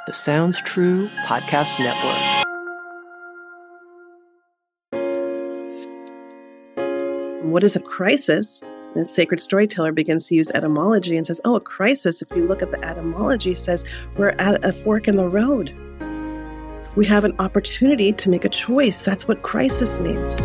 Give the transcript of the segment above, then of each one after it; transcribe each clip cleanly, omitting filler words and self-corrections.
the Sounds True Podcast Network. What is a crisis? And a sacred storyteller begins to use etymology and says, a crisis, if you look at the etymology, says we're at a fork in the road. We have an opportunity to make a choice. That's what crisis means.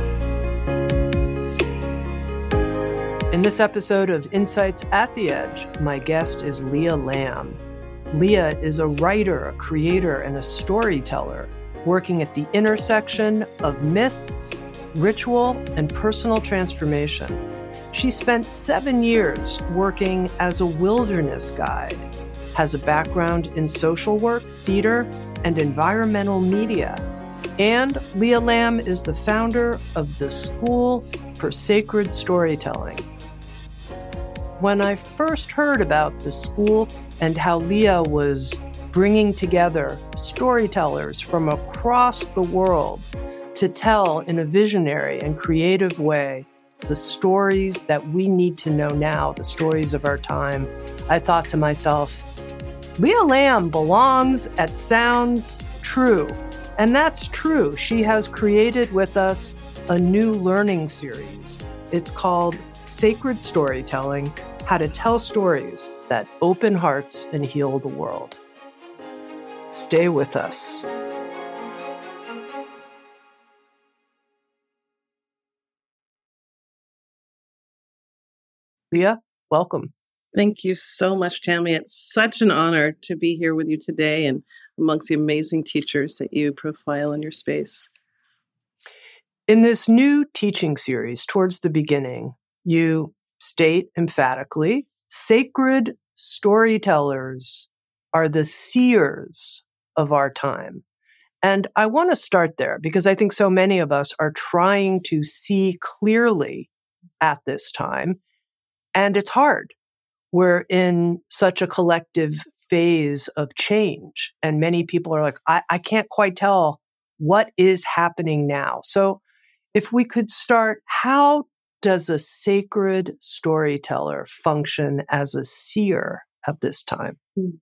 In this episode of Insights at the Edge, my guest is Leah Lamb. Leah is a writer, a creator, and a storyteller working at the intersection of myth, ritual, and personal transformation. She spent 7 years working as a wilderness guide, has a background in social work, theater, and environmental media. And Leah Lamb is the founder of the School for Sacred Storytelling. When I first heard about the school and how Leah was bringing together storytellers from across the world to tell in a visionary and creative way the stories that we need to know now, the stories of our time, I thought to myself, Leah Lamb belongs at Sounds True. And that's true. She has created with us a new learning series. It's called Sacred Storytelling: How to Tell Stories That Open Hearts and Heal the World. Stay with us. Leah, welcome. Thank you so much, Tammy. It's such an honor to be here with you today and amongst the amazing teachers that you profile in your space. In this new teaching series, towards the beginning, you state emphatically, sacred storytellers are the seers of our time. And I want to start there because I think so many of us are trying to see clearly at this time. And it's hard. We're in such a collective phase of change. And many people are like, I can't quite tell what is happening now. So if we could start, how does a sacred storyteller function as a seer at this time? Well,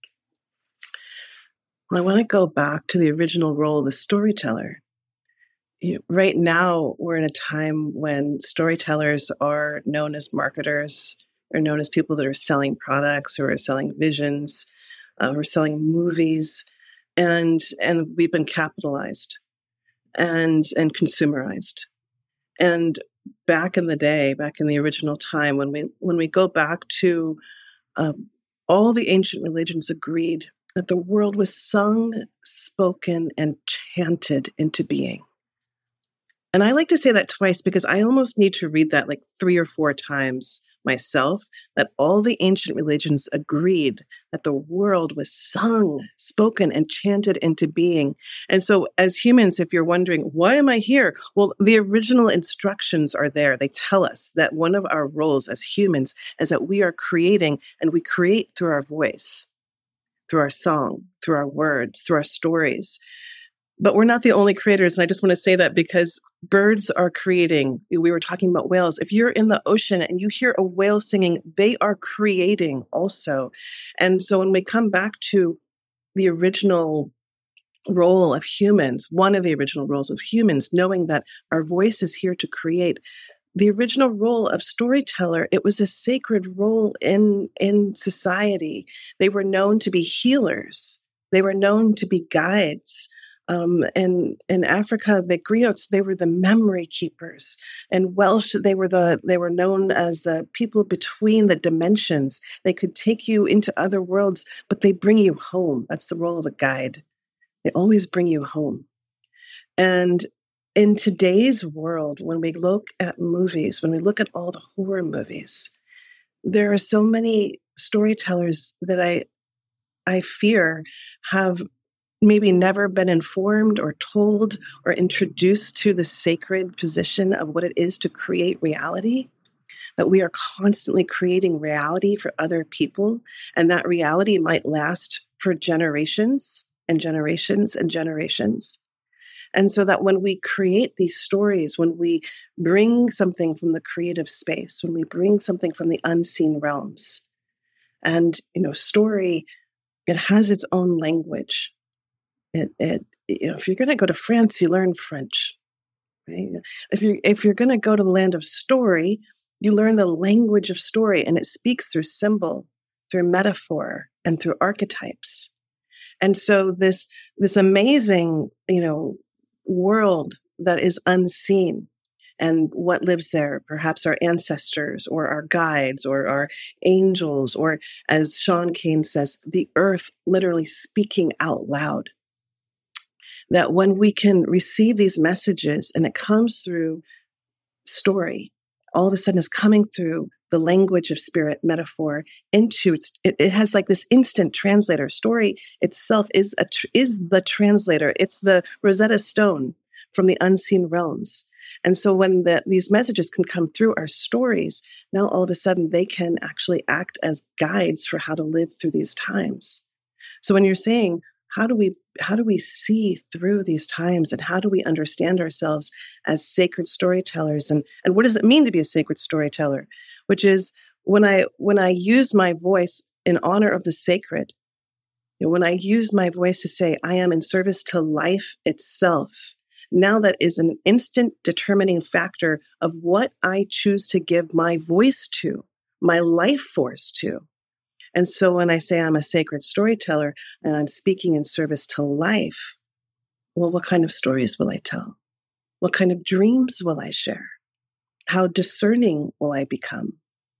I want to go back to the original role of the storyteller. Right now, we're in a time when storytellers are known as marketers, or known as people that are selling products or are selling visions, or selling movies, and we've been capitalized and consumerized. And back in the day, back in the original time, when we go back to all the ancient religions agreed that the world was sung, spoken, and chanted into being. And I like to say that twice because I almost need to read that like 3 or 4 times myself, that all the ancient religions agreed that the world was sung, spoken, and chanted into being. And so as humans, if you're wondering, why am I here? Well, the original instructions are there. They tell us that one of our roles as humans is that we are creating, and we create through our voice, through our song, through our words, through our stories. But we're not the only creators. And I just want to say that because birds are creating. We were talking about whales. If you're in the ocean and you hear a whale singing, they are creating also. And so when we come back to the original role of humans, one of the original roles of humans, knowing that our voice is here to create, the original role of storyteller, it was a sacred role in society. They were known to be healers. They were known to be guides. And in Africa, the griots, they were the memory keepers. In Welsh, they were known as the people between the dimensions. They could take you into other worlds, but they bring you home. That's the role of a guide. They always bring you home. And in today's world, when we look at movies, when we look at all the horror movies, there are so many storytellers that I fear have maybe never been informed or told or introduced to the sacred position of what it is to create reality, that we are constantly creating reality for other people, and that reality might last for generations and generations and generations. And so that when we create these stories, when we bring something from the creative space, when we bring something from the unseen realms, and, story It has its own language. If you're going to go to France, you learn French. Right? If you're going to go to the land of story, you learn the language of story, and it speaks through symbol, through metaphor, and through archetypes. And so this amazing, world that is unseen, and what lives there, perhaps our ancestors or our guides or our angels, or as Sean Kane says, the earth literally speaking out loud. That when we can receive these messages and it comes through story, all of a sudden it's coming through the language of spirit, metaphor, into it has like this instant translator. Story itself is the translator. It's the Rosetta Stone from the unseen realms. And so when these messages can come through our stories, now all of a sudden they can actually act as guides for how to live through these times. So when you're saying, how do we see through these times, and how do we understand ourselves as sacred storytellers, and what does it mean to be a sacred storyteller? Which is when I use my voice in honor of the sacred, when I use my voice to say I am in service to life itself. Now that is an instant determining factor of what I choose to give my voice to, my life force to. And so when I say I'm a sacred storyteller and I'm speaking in service to life, well, what kind of stories will I tell? What kind of dreams will I share? How discerning will I become?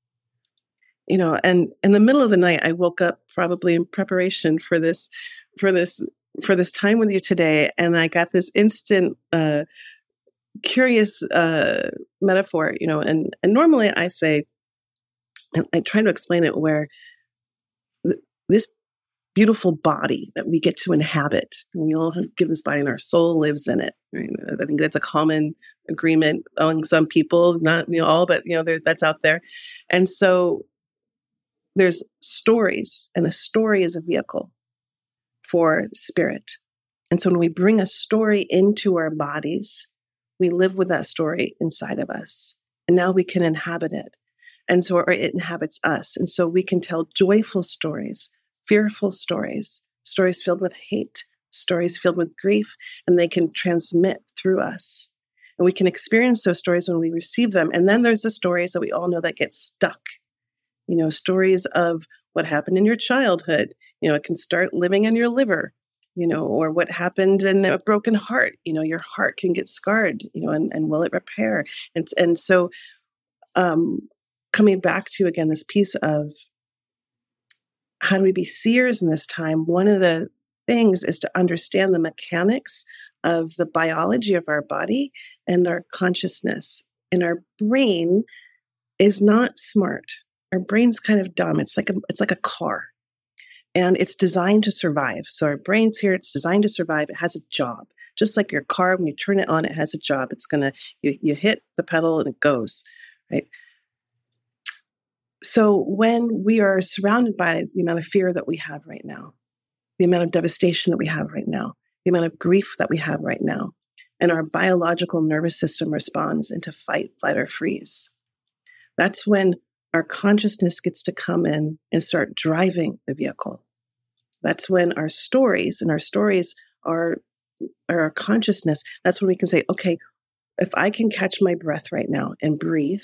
And in the middle of the night, I woke up probably in preparation for this time with you today, and I got this instant curious metaphor, and normally I say, and I try to explain it where this beautiful body that we get to inhabit, and we all give this body, and our soul lives in it. Right? I think that's a common agreement among some people, not all, but that's out there. And so there's stories, and a story is a vehicle for spirit. And so when we bring a story into our bodies, we live with that story inside of us. And now we can inhabit it. And so it inhabits us. And so we can tell joyful stories, fearful stories, stories filled with hate, stories filled with grief, and they can transmit through us. And we can experience those stories when we receive them. And then there's the stories that we all know that get stuck. Stories of what happened in your childhood. It can start living in your liver, or what happened in a broken heart. Your heart can get scarred, and will it repair? And so coming back to, again, this piece of how do we be seers in this time? One of the things is to understand the mechanics of the biology of our body and our consciousness. And our brain is not smart. Our brain's kind of dumb. It's like a car, and it's designed to survive. So our brain's here. It's designed to survive. It has a job, just like your car. When you turn it on, it has a job. It's you hit the pedal and it goes, right? So when we are surrounded by the amount of fear that we have right now, the amount of devastation that we have right now, the amount of grief that we have right now, and our biological nervous system responds into fight, flight, or freeze, that's when our consciousness gets to come in and start driving the vehicle. That's when our stories are our consciousness. That's when we can say, okay, if I can catch my breath right now and breathe,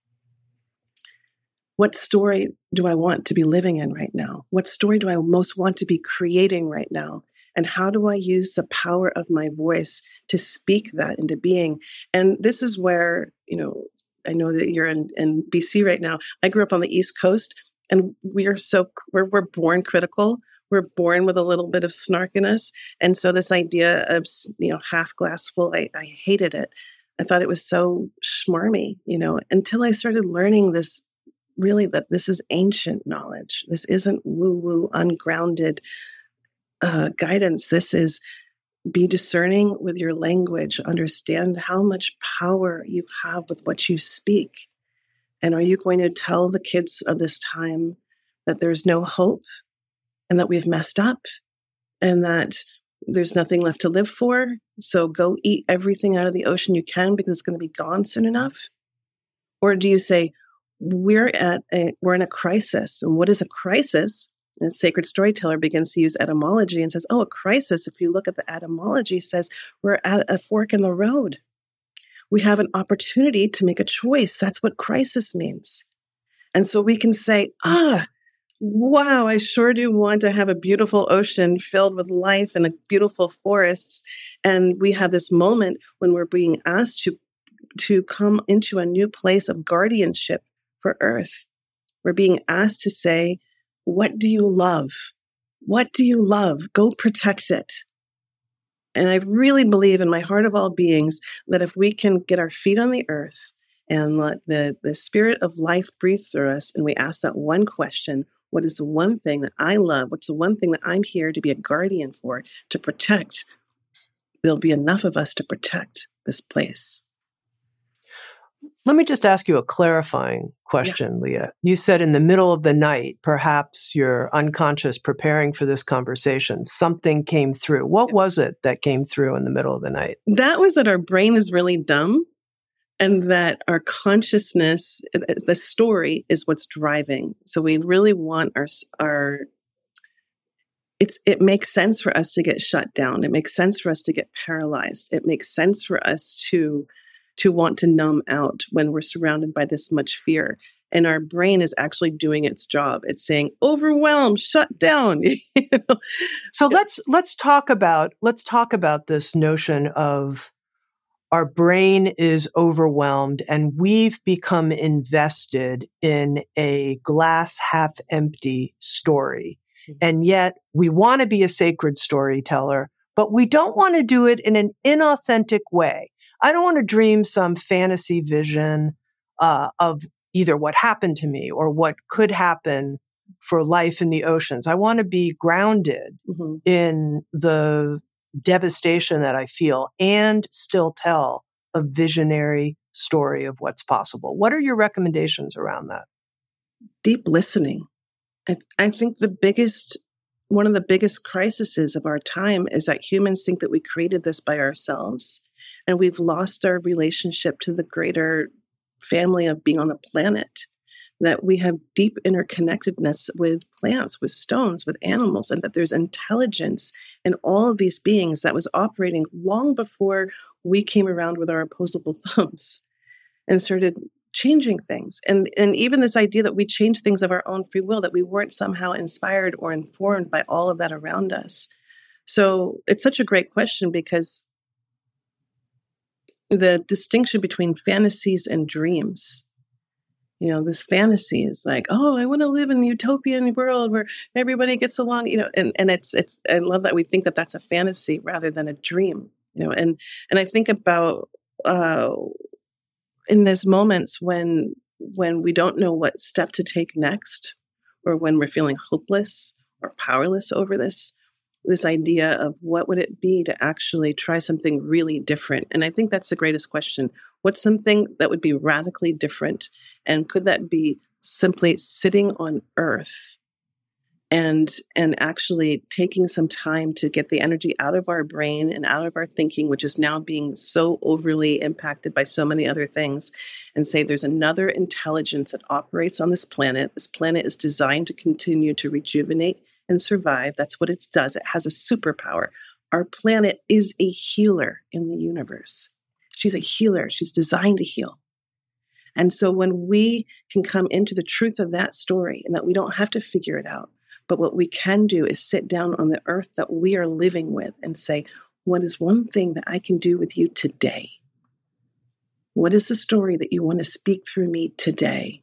what story do I want to be living in right now? What story do I most want to be creating right now? And how do I use the power of my voice to speak that into being? And this is where, I know that you're in BC right now. I grew up on the East Coast, and we're born critical. We're born with a little bit of snark in us. And so this idea of, half glass full, I hated it. I thought it was so schmarmy, until I started learning this, really, that this is ancient knowledge. This isn't woo-woo, ungrounded guidance. This is be discerning with your language. Understand how much power you have with what you speak. And are you going to tell the kids of this time that there's no hope, and that we've messed up, and that there's nothing left to live for? So go eat everything out of the ocean you can because it's going to be gone soon enough? Or do you say, we're in a crisis, and what is a crisis? And a sacred storyteller begins to use etymology and says, oh, a crisis, if you look at the etymology, says we're at a fork in the road. We have an opportunity to make a choice. That's what crisis means. And so we can say, wow, I sure do want to have a beautiful ocean filled with life and a beautiful forests. And we have this moment when we're being asked to come into a new place of guardianship for Earth. We're being asked to say, what do you love? What do you love? Go protect it. And I really believe in my heart of all beings that if we can get our feet on the earth and let the spirit of life breathe through us, and we ask that one question, what is the one thing that I love? What's the one thing that I'm here to be a guardian for, to protect? There'll be enough of us to protect this place. Let me just ask you a clarifying question, Leah. You said in the middle of the night, perhaps you're unconscious preparing for this conversation, something came through. What was it that came through in the middle of the night? That was that our brain is really dumb and that our consciousness, the story is what's driving. So we really want it makes sense for us to get shut down. It makes sense for us to get paralyzed. It makes sense for us to want to numb out when we're surrounded by this much fear. And our brain is actually doing its job. It's saying, overwhelm, shut down. So let's talk about this notion of our brain is overwhelmed and we've become invested in a glass half empty story. And yet we want to be a sacred storyteller, but we don't want to do it in an inauthentic way. I don't want to dream some fantasy vision of either what happened to me or what could happen for life in the oceans. I want to be grounded in the devastation that I feel and still tell a visionary story of what's possible. What are your recommendations around that? Deep listening. I think one of the biggest crises of our time is that humans think that we created this by ourselves. And we've lost our relationship to the greater family of being on the planet, that we have deep interconnectedness with plants, with stones, with animals, and that there's intelligence in all of these beings that was operating long before we came around with our opposable thumbs and started changing things. And even this idea that we change things of our own free will, that we weren't somehow inspired or informed by all of that around us. So it's such a great question because the distinction between fantasies and dreams, this fantasy is like, oh, I want to live in a utopian world where everybody gets along, and it's, I love that we think that that's a fantasy rather than a dream, and I think about, in those moments when we don't know what step to take next, or when we're feeling hopeless or powerless over this idea of what would it be to actually try something really different. And I think that's the greatest question. What's something that would be radically different? And could that be simply sitting on Earth and actually taking some time to get the energy out of our brain and out of our thinking, which is now being so overly impacted by so many other things, and say there's another intelligence that operates on this planet. This planet is designed to continue to rejuvenate and survive. That's what it does. It has a superpower. Our planet is a healer in the universe. She's a healer. She's designed to heal. And so when we can come into the truth of that story and that we don't have to figure it out, but what we can do is sit down on the earth that we are living with and say, what is one thing that I can do with you today? What is the story that you want to speak through me today?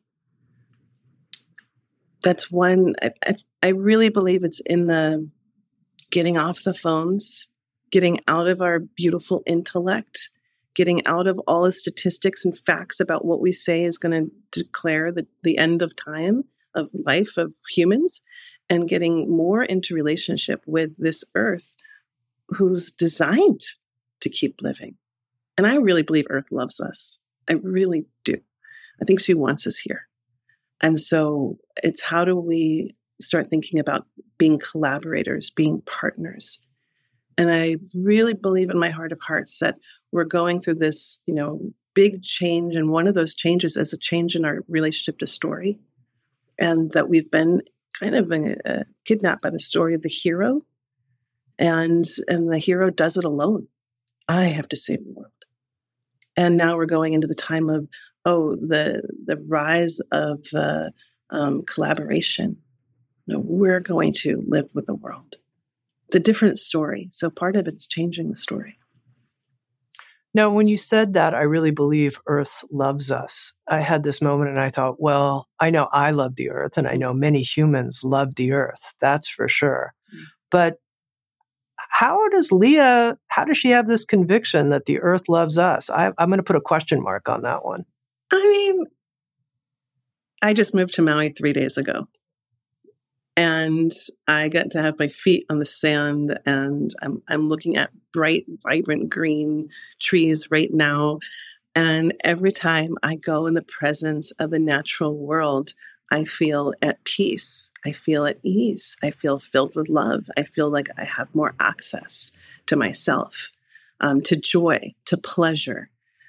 That's one, I really believe it's in the getting off the phones, getting out of our beautiful intellect, getting out of all the statistics and facts about what we say is going to declare the end of time, of life, of humans, and getting more into relationship with this earth who's designed to keep living. And I really believe Earth loves us. I really do. I think she wants us here. And so it's how do we start thinking about being collaborators, being partners. And I really believe in my heart of hearts that we're going through this, big change. And one of those changes is a change in our relationship to story. And that we've been kind of kidnapped by the story of the hero, and the hero does it alone. I have to save the world. And now we're going into the time of, the rise of the collaboration. No, we're going to live with the world. It's a different story. So part of it's changing the story. Now, when you said that, I really believe Earth loves us. I had this moment and I thought, well, I know I love the Earth and I know many humans love the Earth. That's for sure. But how does she have this conviction that the Earth loves us? I'm going to put a question mark on that one. I mean, I just moved to Maui 3 days ago. And I got to have my feet on the sand, and I'm looking at bright, vibrant green trees right now. And every time I go in the presence of the natural world, I feel at peace. I feel at ease. I feel filled with love. I feel like I have more access to myself, to joy, to pleasure.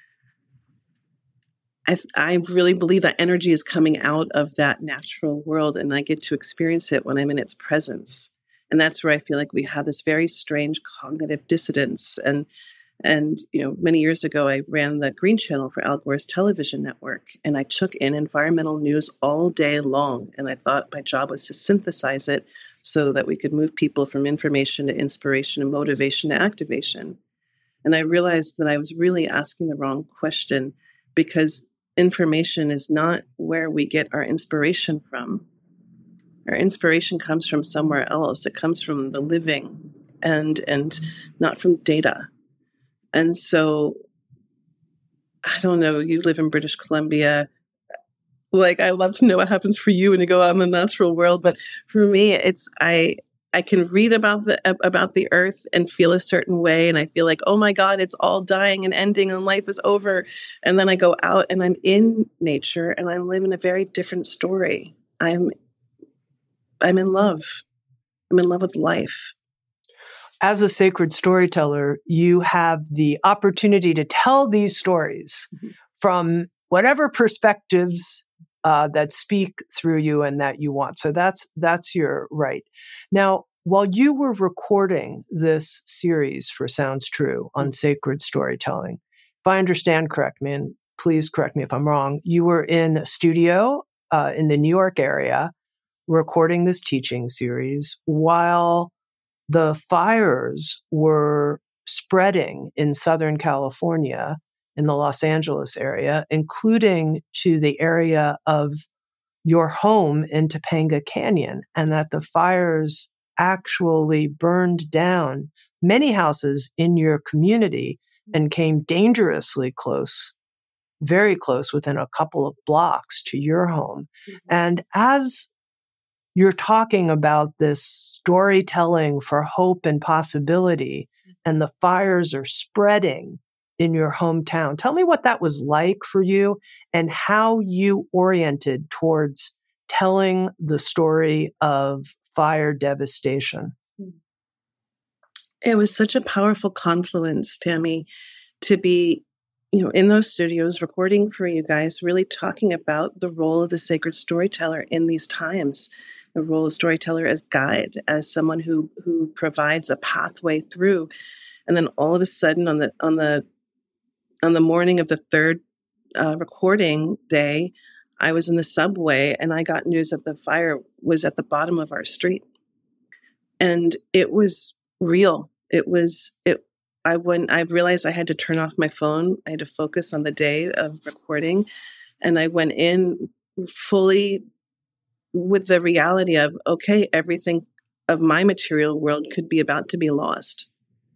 I really believe that energy is coming out of that natural world, and I get to experience it when I'm in its presence. And that's where I feel like we have this very strange cognitive dissonance. And many years ago, I ran the Green Channel for Al Gore's television network, and I took in environmental news all day long. And I thought my job was to synthesize it so that we could move people from information to inspiration and motivation to activation. And I realized that I was really asking the wrong question, because information is not where we get our inspiration from. Our inspiration comes from somewhere else. It comes from the living and not from data. And so, I don't know, you live in British Columbia. Like, I love to know what happens for you when you go out in the natural world. But for me, it's, I can read about the earth and feel a certain way. And I feel like, oh my God, it's all dying and ending and life is over. And then I go out and I'm in nature and I'm living a very different story. I'm in love. I'm in love with life. As a sacred storyteller, you have the opportunity to tell these stories from whatever perspectives that speak through you and that you want. So that's your right. Now, while you were recording this series for Sounds True on sacred storytelling, if I understand correctly, and please correct me if I'm wrong, you were in a studio in the New York area recording this teaching series while the fires were spreading in Southern California, in the Los Angeles area, including to the area of your home in Topanga Canyon, and that the fires actually burned down many houses in your community and came dangerously close, very close, within a couple of blocks to your home. And as you're talking about this storytelling for hope and possibility, and the fires are spreading in your hometown. Tell me what that was like for you and how you oriented towards telling the story of fire devastation. It was such a powerful confluence, Tammy, to be, in those studios recording for you guys, really talking about the role of the sacred storyteller in these times. The role of storyteller as guide, as someone who provides a pathway through. And then all of a sudden on the morning of the third recording day, I was in the subway and I got news that the fire was at the bottom of our street. And it was real. I realized I had to turn off my phone. I had to focus on the day of recording. And I went in fully with the reality of, okay, everything of my material world could be about to be lost.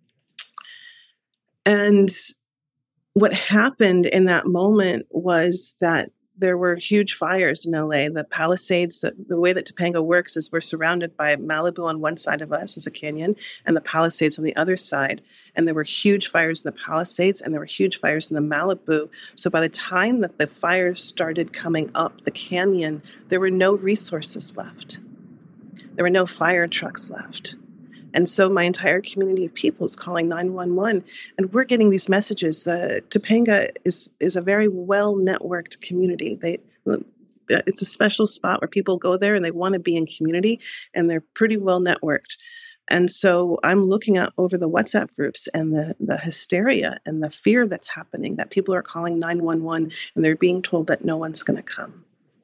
And what happened in that moment was that there were huge fires in LA. The Palisades, the way that Topanga works is we're surrounded by Malibu on one side of us as a canyon and the Palisades on the other side. And there were huge fires in the Palisades and there were huge fires in the Malibu. So by the time that the fires started coming up the canyon, there were no resources left. There were no fire trucks left. And so my entire community of people is calling 911, and we're getting these messages. Topanga is a very well-networked community. it's a special spot where people go there and they want to be in community, and they're pretty well networked. And so I'm looking at over the WhatsApp groups and the hysteria and the fear that's happening, that people are calling 911 and they're being told that no one's going to come.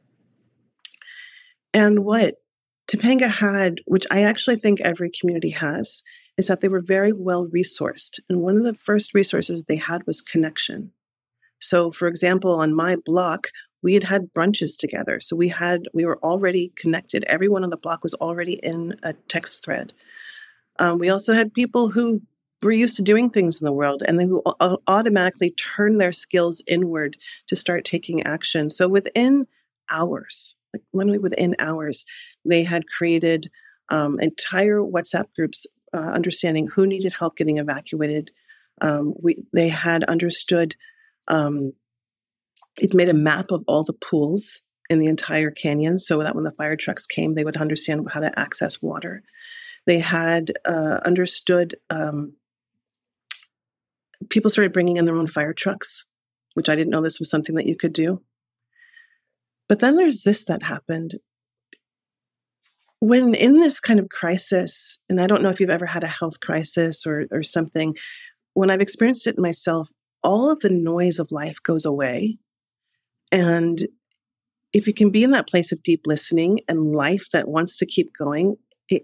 And what Topanga had, which I actually think every community has, is that they were very well resourced. And one of the first resources they had was connection. So, for example, on my block, we had brunches together. So we were already connected. Everyone on the block was already in a text thread. We also had people who were used to doing things in the world and then who automatically turned their skills inward to start taking action. So within hours, like literally within hours, they had created entire WhatsApp groups, understanding who needed help getting evacuated. They had understood, it made a map of all the pools in the entire canyon so that when the fire trucks came, they would understand how to access water. They had understood, people started bringing in their own fire trucks, which I didn't know this was something that you could do. But then there's this that happened. When in this kind of crisis, and I don't know if you've ever had a health crisis or something, when I've experienced it myself, all of the noise of life goes away. And if you can be in that place of deep listening and life that wants to keep going,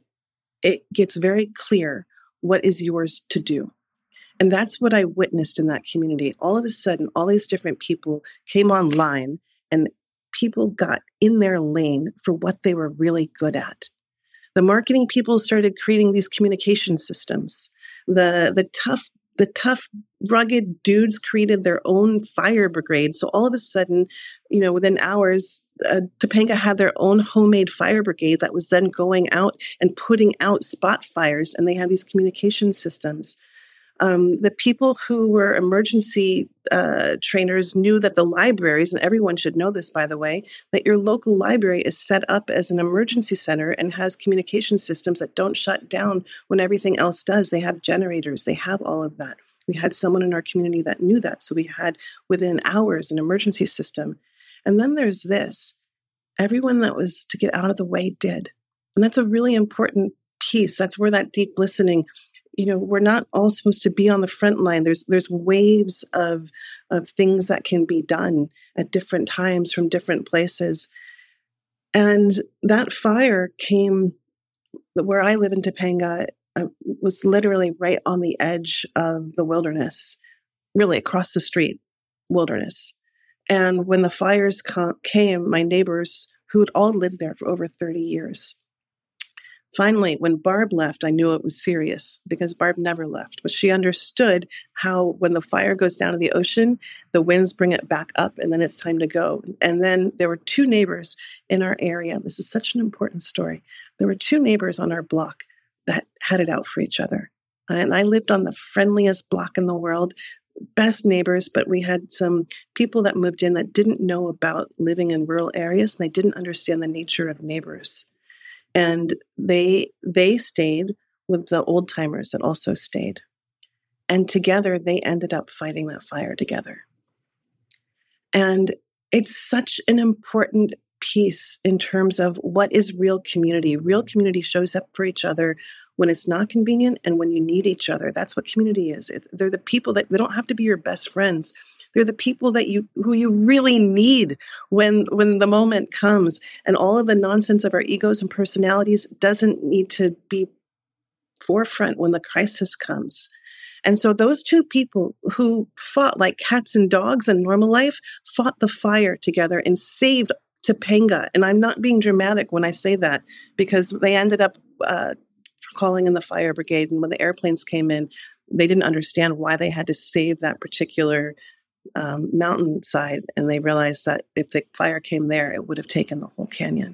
it gets very clear what is yours to do. And that's what I witnessed in that community. All of a sudden, all these different people came online and people got in their lane for what they were really good at. The marketing people started creating these communication systems. The tough, rugged dudes created their own fire brigade. So all of a sudden, within hours, Topanga had their own homemade fire brigade that was then going out and putting out spot fires, and they had these communication systems. The people who were emergency trainers knew that the libraries, and everyone should know this, by the way, that your local library is set up as an emergency center and has communication systems that don't shut down when everything else does. They have generators. They have all of that. We had someone in our community that knew that. So we had, within hours, an emergency system. And then there's this. Everyone that was to get out of the way did. And that's a really important piece. That's where that deep listening, we're not all supposed to be on the front line. There's waves of things that can be done at different times from different places. And that fire came where I live in Topanga, was literally right on the edge of the wilderness, really across the street, wilderness. And when the fires came, my neighbors, who had all lived there for over 30 years, finally, when Barb left, I knew it was serious because Barb never left. But she understood how when the fire goes down to the ocean, the winds bring it back up and then it's time to go. And then there were two neighbors in our area. This is such an important story. There were two neighbors on our block that had it out for each other. And I lived on the friendliest block in the world, best neighbors, but we had some people that moved in that didn't know about living in rural areas, and they didn't understand the nature of neighbors. And they stayed with the old timers that also stayed. And together they ended up fighting that fire together. And it's such an important piece in terms of what is real community. Real community shows up for each other when it's not convenient and when you need each other. That's what community is. They're the people that, they don't have to be your best friends. They're the people who you really need when the moment comes. And all of the nonsense of our egos and personalities doesn't need to be forefront when the crisis comes. And so those two people who fought like cats and dogs in normal life fought the fire together and saved Topanga. And I'm not being dramatic when I say that, because they ended up calling in the fire brigade. And when the airplanes came in, they didn't understand why they had to save that particular mountainside. And they realized that if the fire came there, it would have taken the whole canyon.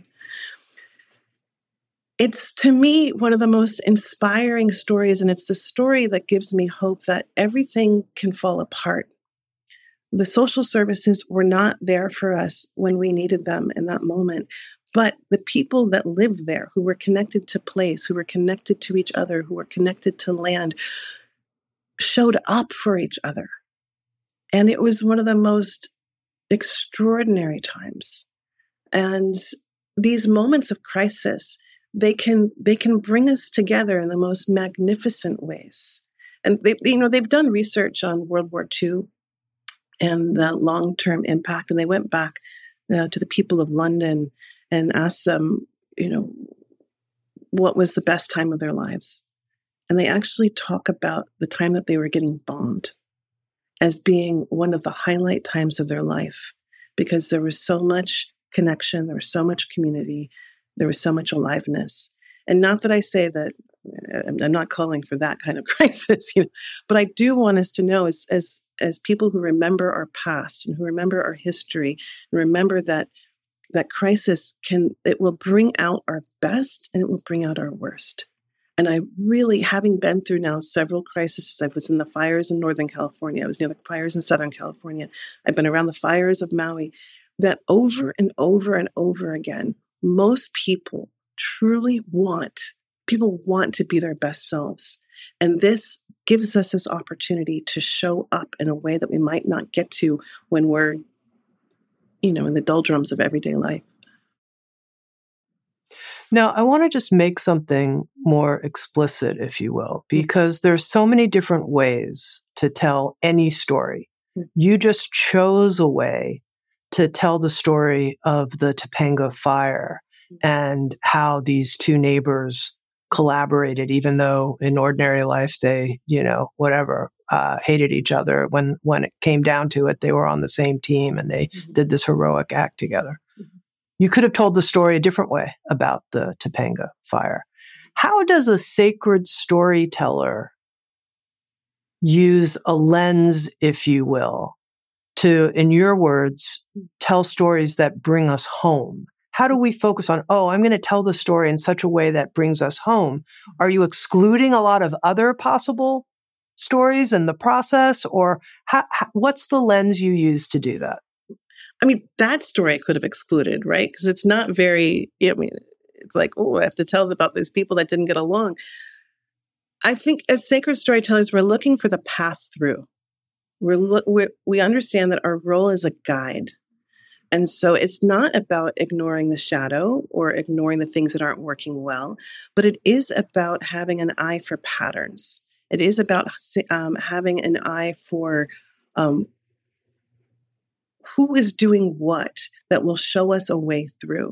It's, to me, one of the most inspiring stories. And it's the story that gives me hope that everything can fall apart. The social services were not there for us when we needed them in that moment. But the people that lived there, who were connected to place, who were connected to each other, who were connected to land, showed up for each other. And it was one of the most extraordinary times. And these moments of crisis, they can bring us together in the most magnificent ways. And they've done research on World War II and the long-term impact. And they went back to the people of London and asked them, what was the best time of their lives. And they actually talk about the time that they were getting bombed as being one of the highlight times of their life, because there was so much connection, there was so much community, there was so much aliveness. And not that I say that I'm not calling for that kind of crisis, but I do want us to know, as people who remember our past and who remember our history, and remember that crisis it will bring out our best and it will bring out our worst. And I really, having been through now several crises, I was in the fires in Northern California, I was near the fires in Southern California, I've been around the fires of Maui, that over and over and over again, most people truly want to be their best selves. And this gives us this opportunity to show up in a way that we might not get to when we're, in the doldrums of everyday life. Now, I want to just make something more explicit, if you will, because there's so many different ways to tell any story. You just chose a way to tell the story of the Topanga fire and how these two neighbors collaborated, even though in ordinary life they, hated each other. When it came down to it, they were on the same team and they did this heroic act together. You could have told the story a different way about the Topanga fire. How does a sacred storyteller use a lens, if you will, to, in your words, tell stories that bring us home? How do we focus on, I'm going to tell the story in such a way that brings us home? Are you excluding a lot of other possible stories in the process? Or what's the lens you use to do that? I mean, that story I could have excluded, right? Because it's not very, it's like, I have to tell about these people that didn't get along. I think as sacred storytellers, we're looking for the path through. We understand that our role is a guide. And so it's not about ignoring the shadow or ignoring the things that aren't working well, but it is about having an eye for patterns. It is about having an eye for who is doing what that will show us a way through.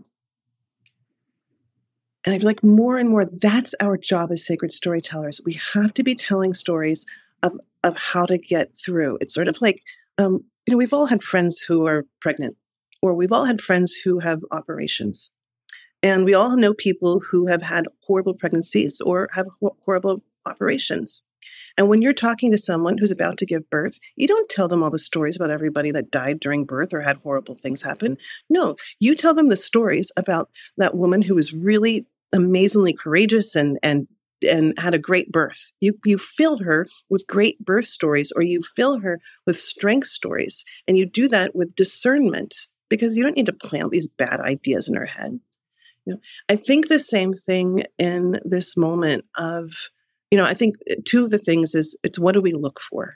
And I feel like more and more, that's our job as sacred storytellers. We have to be telling stories of how to get through. It's sort of like, we've all had friends who are pregnant, or we've all had friends who have operations. And we all know people who have had horrible pregnancies or have horrible operations. And when you're talking to someone who's about to give birth, you don't tell them all the stories about everybody that died during birth or had horrible things happen. No, you tell them the stories about that woman who was really amazingly courageous and had a great birth. You fill her with great birth stories, or you fill her with strength stories. And you do that with discernment, because you don't need to plant these bad ideas in her head. I think the same thing in this moment of, I think two of the things is, it's what do we look for?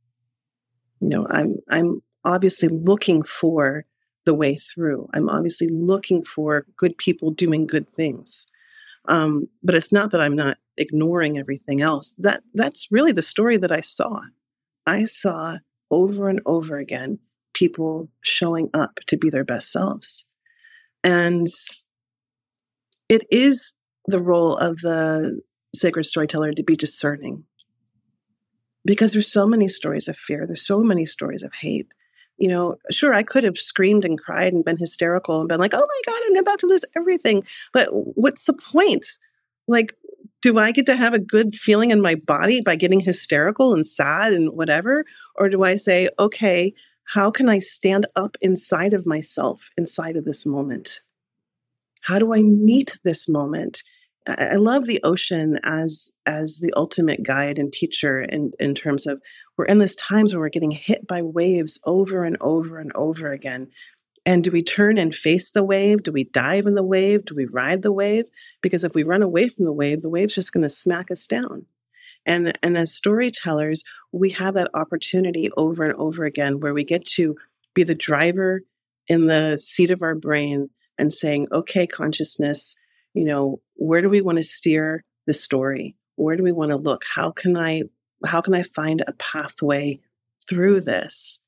I'm obviously looking for the way through. I'm obviously looking for good people doing good things. But it's not that I'm not ignoring everything else. That's really the story that I saw. I saw over and over again people showing up to be their best selves. And it is the role of the sacred storyteller to be discerning, because there's so many stories of fear. There's so many stories of hate. Sure, I could have screamed and cried and been hysterical and been like, oh my God, I'm about to lose everything. But what's the point? Like, do I get to have a good feeling in my body by getting hysterical and sad and whatever? Or do I say, okay, how can I stand up inside of myself, inside of this moment? How do I meet this moment? I love the ocean as the ultimate guide and teacher in terms of, we're in these times where we're getting hit by waves over and over and over again. And do we turn and face the wave? Do we dive in the wave? Do we ride the wave? Because if we run away from the wave's just going to smack us down. And as storytellers, we have that opportunity over and over again where we get to be the driver in the seat of our brain and saying, okay, consciousness, where do we want to steer the story? Where do we want to look? How can I find a pathway through this?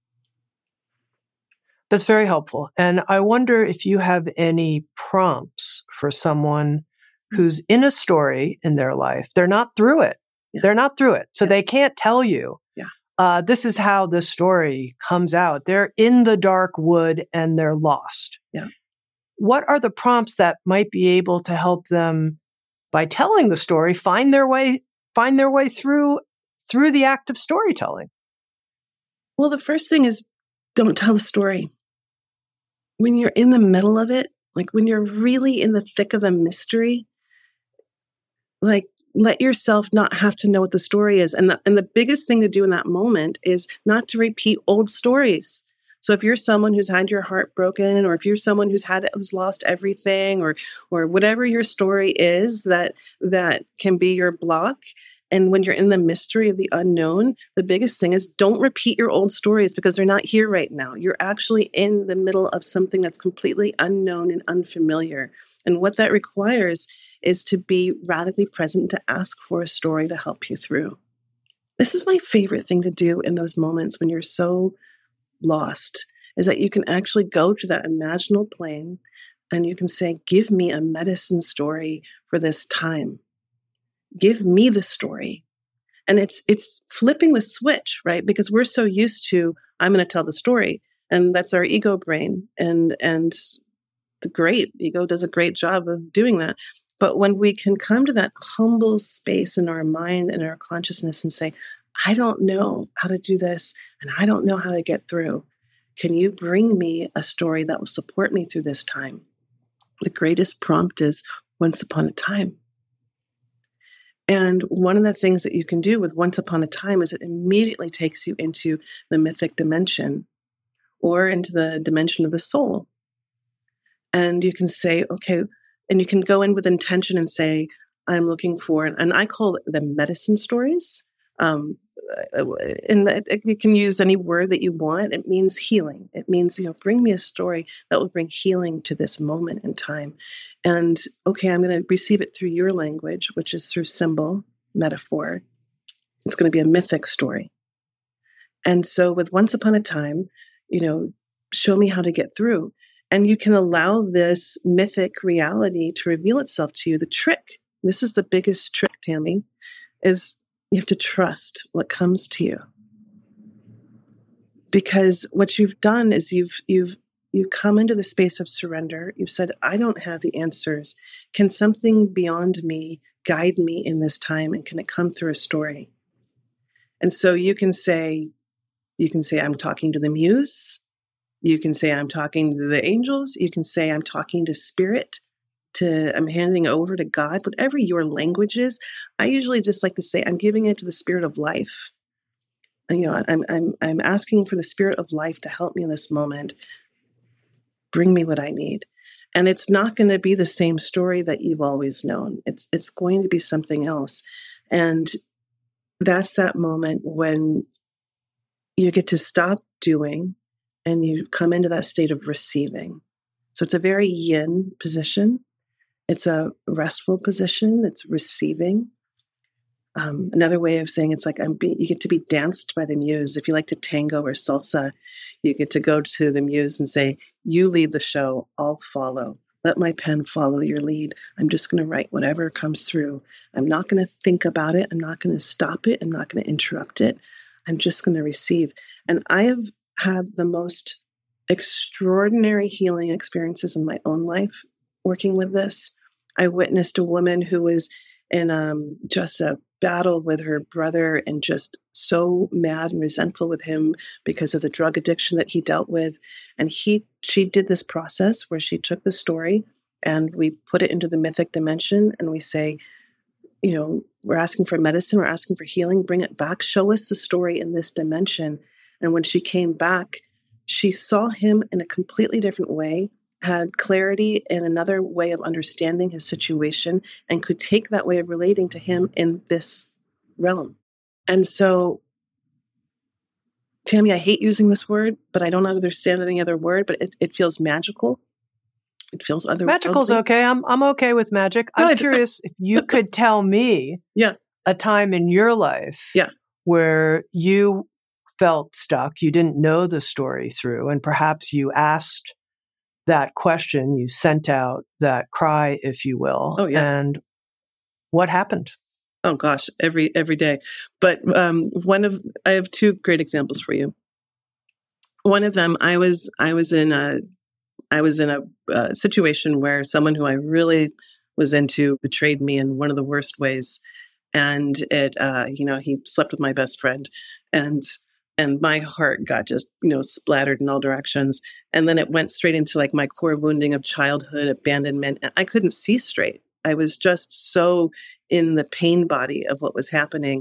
That's very helpful. And I wonder if you have any prompts for someone who's in a story in their life. They're not through it. Yeah. They're not through it. So they can't tell you, this is how the story comes out. They're in the dark wood and they're lost. Yeah. What are the prompts that might be able to help them, by telling the story, find their way through the act of storytelling? Well, the first thing is, don't tell the story. When you're in the middle of it, like when you're really in the thick of a mystery, like let yourself not have to know what the story is. And the biggest thing to do in that moment is not to repeat old stories. So if you're someone who's had your heart broken, or if you're someone who's lost everything, or whatever your story is that can be your block, and when you're in the mystery of the unknown, the biggest thing is don't repeat your old stories, because they're not here right now. You're actually in the middle of something that's completely unknown and unfamiliar. And what that requires is to be radically present, to ask for a story to help you through. This is my favorite thing to do in those moments when you're so lost, is that you can actually go to that imaginal plane and you can say, give me a medicine story for this time. Give me the story. And it's flipping the switch, right? Because we're so used to, I'm going to tell the story. And that's our ego brain. And the great ego does a great job of doing that. But when we can come to that humble space in our mind and our consciousness and say, I don't know how to do this, and I don't know how to get through. Can you bring me a story that will support me through this time? The greatest prompt is once upon a time. And one of the things that you can do with once upon a time is it immediately takes you into the mythic dimension, or into the dimension of the soul. And you can say, okay, and you can go in with intention and say, I'm looking for, and I call them medicine stories. And you can use any word that you want. It means healing. It means, bring me a story that will bring healing to this moment in time. And okay, I'm going to receive it through your language, which is through symbol, metaphor. It's going to be a mythic story. And so with once upon a time, show me how to get through. And you can allow this mythic reality to reveal itself to you. The trick, this is the biggest trick, Tammy, is you have to trust what comes to you. Because what you've done is you've come into the space of surrender. You've said, I don't have the answers. Can something beyond me guide me in this time? And can it come through a story? And so you can say, I'm talking to the muse. You can say, I'm talking to the angels. You can say, I'm talking to spirit. I'm handing over to God, whatever your language is. I usually just like to say, I'm giving it to the spirit of life. And, I'm asking for the spirit of life to help me in this moment. Bring me what I need. And it's not going to be the same story that you've always known. It's going to be something else. And that's that moment when you get to stop doing and you come into that state of receiving. So it's a very yin position. It's a restful position. It's receiving. Another way of saying it's like you get to be danced by the muse. If you like to tango or salsa, you get to go to the muse and say, you lead the show, I'll follow. Let my pen follow your lead. I'm just going to write whatever comes through. I'm not going to think about it. I'm not going to stop it. I'm not going to interrupt it. I'm just going to receive. And I have had the most extraordinary healing experiences in my own life working with this. I witnessed a woman who was in just a battle with her brother and just so mad and resentful with him because of the drug addiction that he dealt with. And she did this process where she took the story and we put it into the mythic dimension and we say, we're asking for medicine, we're asking for healing, bring it back, show us the story in this dimension. And when she came back, she saw him in a completely different way, had clarity in another way of understanding his situation, and could take that way of relating to him in this realm. And so, Tammy, I hate using this word, but I don't understand any other word, but it feels magical. It feels otherworldly. Magical's okay. I'm okay with magic. Good. I'm curious if you could tell me a time in your life where you felt stuck, you didn't know the story through, and perhaps you asked that question, you sent out that cry, if you will. Oh, yeah. And what happened? Oh gosh, every day. But I have two great examples for you. One of them, I was in a situation where someone who I really was into betrayed me in one of the worst ways, and he slept with my best friend, and my heart got just splattered in all directions, and then it went straight into like my core wounding of childhood abandonment, and I couldn't see straight. I was just so in the pain body of what was happening,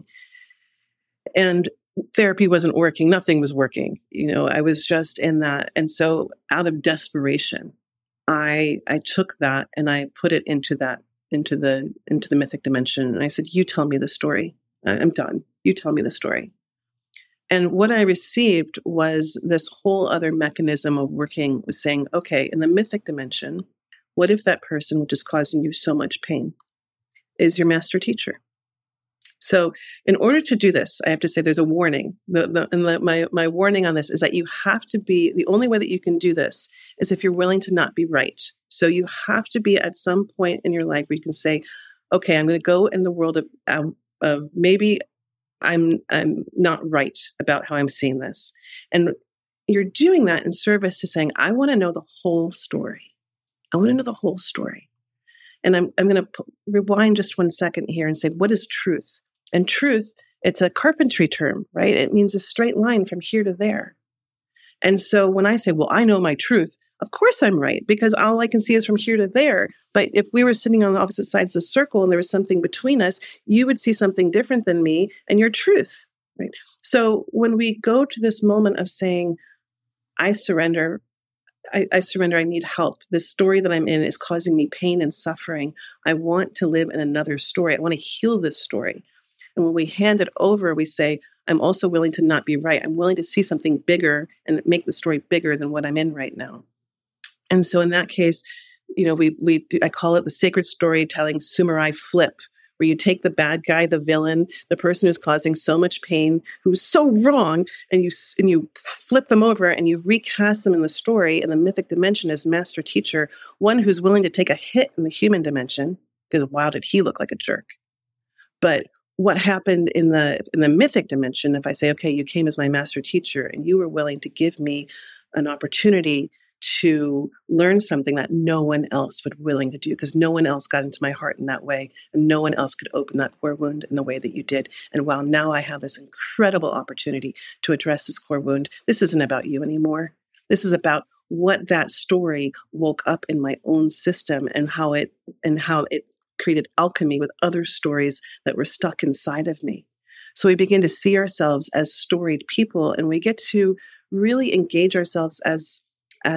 and therapy wasn't working. Nothing was working. I was just in that. And so out of desperation, I took that and I put it into the mythic dimension. And I said, you tell me the story. I'm done. You tell me the story. And what I received was this whole other mechanism of working, was saying, okay, in the mythic dimension, what if that person, which is causing you so much pain, is your master teacher? So in order to do this, I have to say there's a warning. My warning on this is that you have to be, the only way that you can do this is if you're willing to not be right. So you have to be at some point in your life where you can say, okay, I'm going to go in the world of maybe I'm not right about how I'm seeing this. And you're doing that in service to saying, I want to know the whole story. I want to know the whole story. And I'm going to rewind just 1 second here and say, what is truth? And truth, it's a carpentry term, right? It means a straight line from here to there. And so when I say, well, I know my truth, of course I'm right, because all I can see is from here to there. But if we were sitting on the opposite sides of the circle and there was something between us, you would see something different than me and your truth, right? So when we go to this moment of saying, I surrender, I surrender, I need help. This story that I'm in is causing me pain and suffering. I want to live in another story. I want to heal this story. And when we hand it over, we say, I'm also willing to not be right. I'm willing to see something bigger and make the story bigger than what I'm in right now. And so in that case, I call it the sacred storytelling samurai flip, where you take the bad guy, the villain, the person who's causing so much pain, who's so wrong, and you flip them over and you recast them in the story in the mythic dimension as master teacher, one who's willing to take a hit in the human dimension, because wow, did he look like a jerk. But what happened in the mythic dimension, if I say, okay, you came as my master teacher and you were willing to give me an opportunity to learn something that no one else would willing to do, because no one else got into my heart in that way, and no one else could open that core wound in the way that you did. And wow, now I have this incredible opportunity to address this core wound. This isn't about you anymore. This is about what that story woke up in my own system and how it created alchemy with other stories that were stuck inside of me. So we begin to see ourselves as storied people, and we get to really engage ourselves as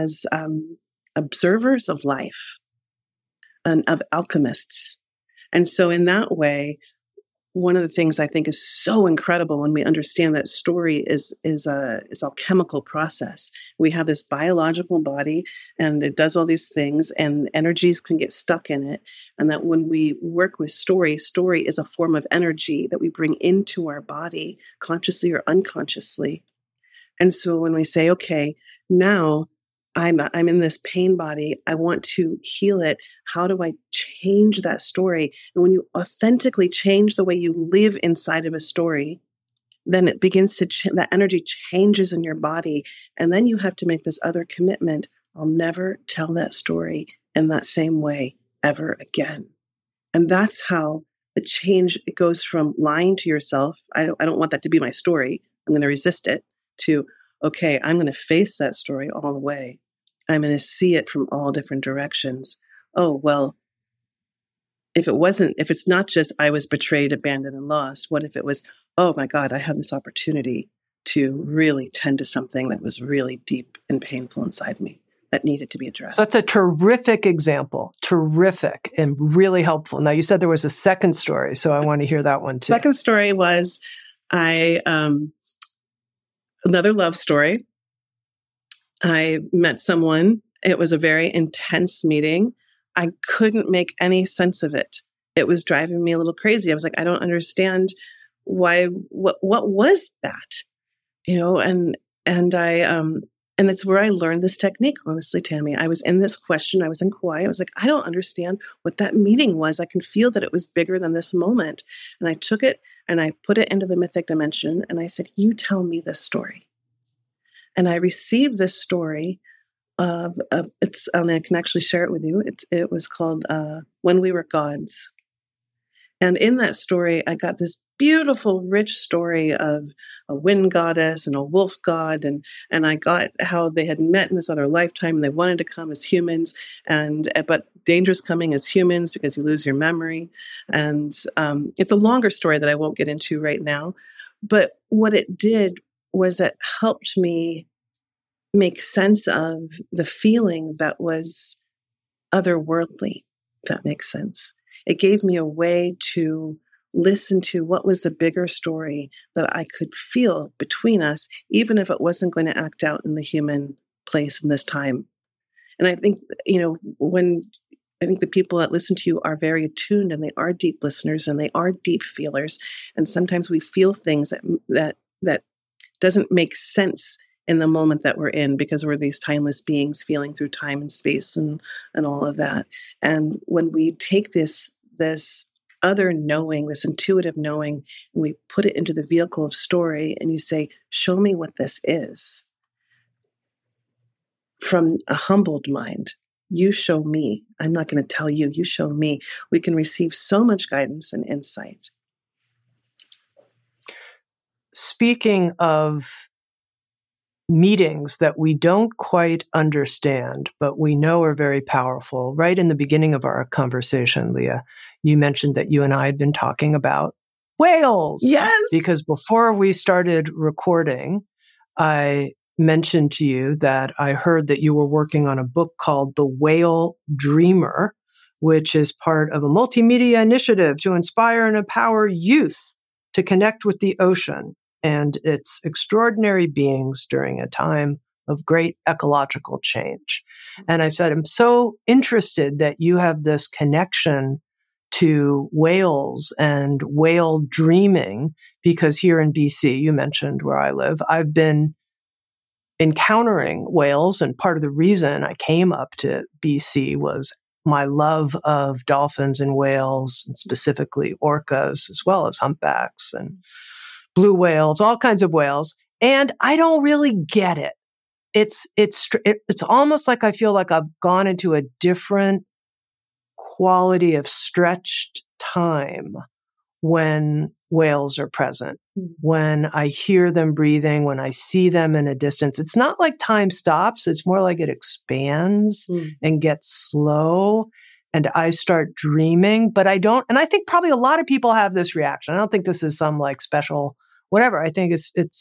observers of life and of alchemists. And so in that way, one of the things I think is so incredible when we understand that story is a chemical process. We have this biological body and it does all these things and energies can get stuck in it. And that when we work with story is a form of energy that we bring into our body consciously or unconsciously. And so when we say, okay, now I'm in this pain body, I want to heal it. How do I change that story? And when you authentically change the way you live inside of a story, then it begins to, that energy changes in your body. And then you have to make this other commitment. I'll never tell that story in that same way ever again. And that's how the change, it goes from lying to yourself. I don't want that to be my story. I'm going to resist it, to, okay, I'm going to face that story all the way. I'm going to see it from all different directions. Oh, well, if it's not just I was betrayed, abandoned, and lost, what if it was, oh my God, I had this opportunity to really tend to something that was really deep and painful inside me that needed to be addressed. So that's a terrific example, terrific and really helpful. Now, you said there was a second story, so I want to hear that one too. Second story was another love story. I met someone It was a very intense meeting. I couldn't make any sense of it. It was driving me a little crazy. I was like, I don't understand why, what was that? And it's where I learned this technique, honestly, Tammy. I was in this question. I was in Kauai. I was like, I don't understand what that meeting was. I can feel that it was bigger than this moment. And I took it and I put it into the mythic dimension. And I said, you tell me this story. And I received this story and I can actually share it with you. It was called When We Were Gods. And in that story, I got this beautiful, rich story of a wind goddess and a wolf god. And I got how they had met in this other lifetime and they wanted to come as humans. But danger's coming as humans because you lose your memory. And it's a longer story that I won't get into right now. But what it did was it helped me make sense of the feeling that was otherworldly, if that makes sense. It gave me a way to listen to what was the bigger story that I could feel between us, even if it wasn't going to act out in the human place in this time. And I think, I think the people that listen to you are very attuned and they are deep listeners and they are deep feelers. And sometimes we feel things that doesn't make sense in the moment that we're in because we're these timeless beings feeling through time and space and all of that. And when we take this other knowing, this intuitive knowing, and we put it into the vehicle of story and you say, show me what this is. From a humbled mind, you show me. I'm not going to tell you, you show me. We can receive so much guidance and insight. Speaking of meetings that we don't quite understand, but we know are very powerful. Right in the beginning of our conversation, Leah, you mentioned that you and I had been talking about whales. Yes. Because before we started recording, I mentioned to you that I heard that you were working on a book called The Whale Dreamer, which is part of a multimedia initiative to inspire and empower youth to connect with the ocean and its extraordinary beings during a time of great ecological change. And I said, I'm so interested that you have this connection to whales and whale dreaming, because here in BC, you mentioned where I live, I've been encountering whales. And part of the reason I came up to BC was my love of dolphins and whales, and specifically orcas, as well as humpbacks and blue whales, all kinds of whales. And I don't really get it. It's almost like I feel like I've gone into a different quality of stretched time when whales are present, when I hear them breathing, when I see them in a distance. It's not like time stops. It's more like it expands and gets slow. And I start dreaming, but I don't. And I think probably a lot of people have this reaction. I don't think this is some like special whatever. I think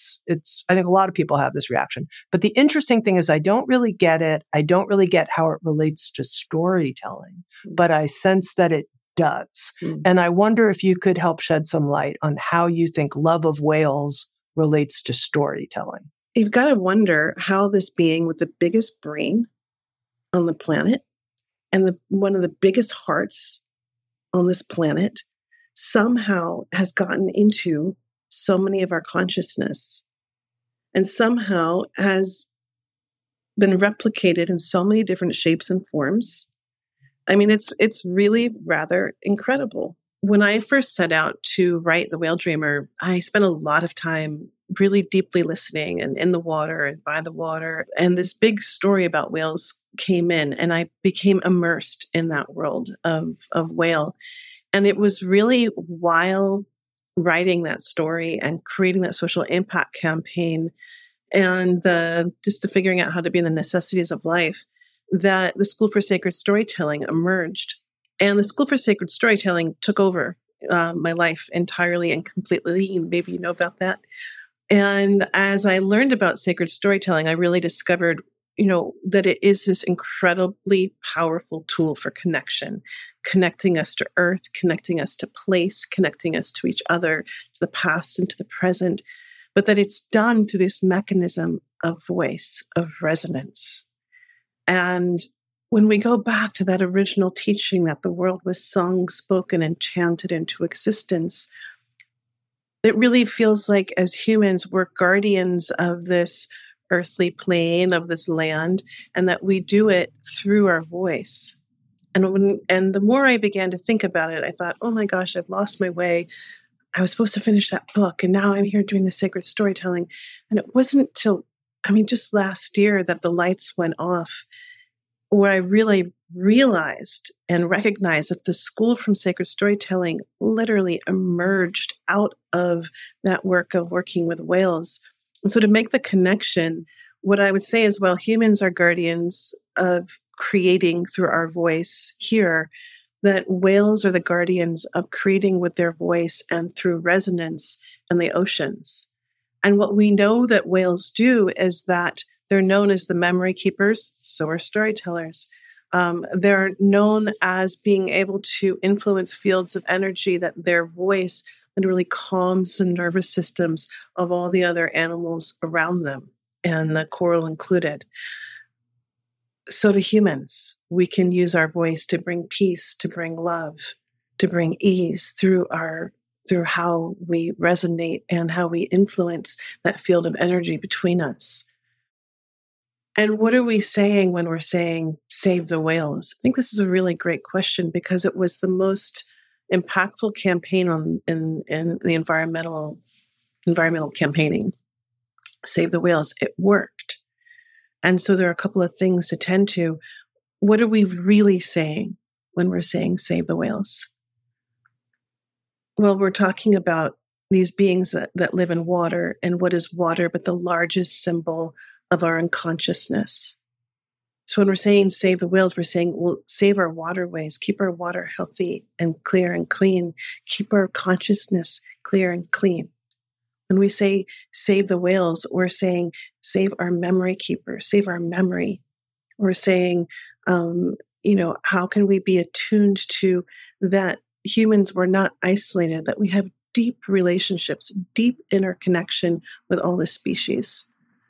I think a lot of people have this reaction. But the interesting thing is I don't really get it. I don't really get how it relates to storytelling, but I sense that it does. And I wonder if you could help shed some light on how you think love of whales relates to storytelling. You've got to wonder how this being with the biggest brain on the planet and one of the biggest hearts on this planet somehow has gotten into so many of our consciousness and somehow has been replicated in so many different shapes and forms. I mean, it's really rather incredible. When I first set out to write The Whale Dreamer, I spent a lot of time really deeply listening and in the water and by the water. And this big story about whales came in and I became immersed in that world of whale. And it was really while writing that story and creating that social impact campaign and just the figuring out how to be in the necessities of life that the School for Sacred Storytelling emerged. And the School for Sacred Storytelling took over my life entirely and completely. Maybe you know about that. And as I learned about sacred storytelling, I really discovered, that it is this incredibly powerful tool for connection, connecting us to earth, connecting us to place, connecting us to each other, to the past and to the present, but that it's done through this mechanism of voice, of resonance. And when we go back to that original teaching that the world was sung, spoken, and chanted into existence, it really feels like as humans, we're guardians of this earthly plane, of this land, and that we do it through our voice. And the more I began to think about it, I thought, oh my gosh, I've lost my way. I was supposed to finish that book, and now I'm here doing the sacred storytelling. And it wasn't till, just last year that the lights went off, where I really realized and recognized that the school from sacred storytelling literally emerged out of that work of working with whales. And so to make the connection, what I would say is, well, humans are guardians of creating through our voice here, that whales are the guardians of creating with their voice and through resonance in the oceans. And what we know that whales do is that they're known as the memory keepers, so are storytellers. They're known as being able to influence fields of energy, that their voice literally calms the nervous systems of all the other animals around them, and the coral included. So to humans, we can use our voice to bring peace, to bring love, to bring ease through how we resonate and how we influence that field of energy between us. And what are we saying when we're saying save the whales? I think this is a really great question, because it was the most impactful campaign in the environmental campaigning. Save the whales. It worked. And so there are a couple of things to tend to. What are we really saying when we're saying save the whales? Well, we're talking about these beings that live in water. And what is water but the largest symbol of our unconsciousness? So when we're saying save the whales, we're saying, well, save our waterways, keep our water healthy and clear and clean, keep our consciousness clear and clean. When we say save the whales, we're saying save our memory keeper, save our memory. We're saying, how can we be attuned to that humans were not isolated, that we have deep relationships, deep interconnection with all the species.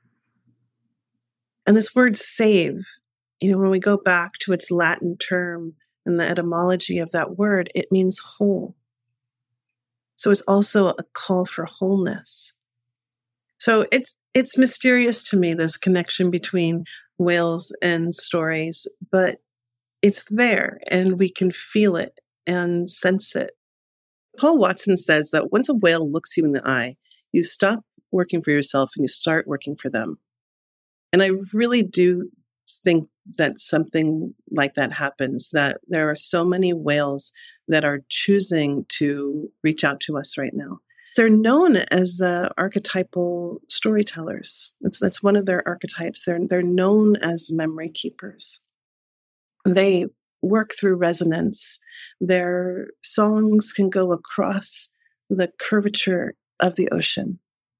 And this word save, when we go back to its Latin term and the etymology of that word, it means whole. So it's also a call for wholeness. So it's mysterious to me, this connection between whales and stories, but it's there and we can feel it and sense it. Paul Watson says that once a whale looks you in the eye, you stop working for yourself and you start working for them. And I really do think that something like that happens, that there are so many whales that are choosing to reach out to us right now. They're known as the archetypal storytellers. That's one of their archetypes. They're known as memory keepers. They work through resonance. Their songs can go across the curvature of the ocean.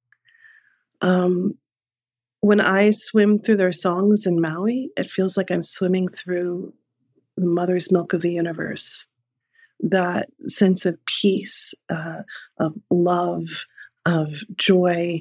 When I swim through their songs in Maui, it feels like I'm swimming through the mother's milk of the universe. That sense of peace, of love, of joy